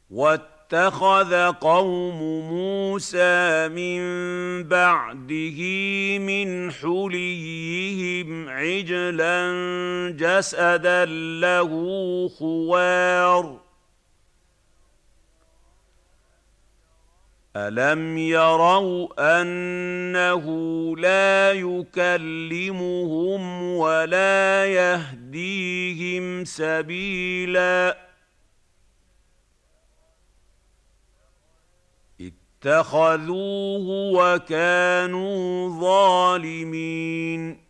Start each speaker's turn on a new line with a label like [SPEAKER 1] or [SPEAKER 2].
[SPEAKER 1] واتخذ قوم موسى من بعده من حليهم عجلا جسدا له خوار ألم يروا أنه لا يكلمهم ولا يهديهم سبيلا اتخذوه وكانوا ظالمين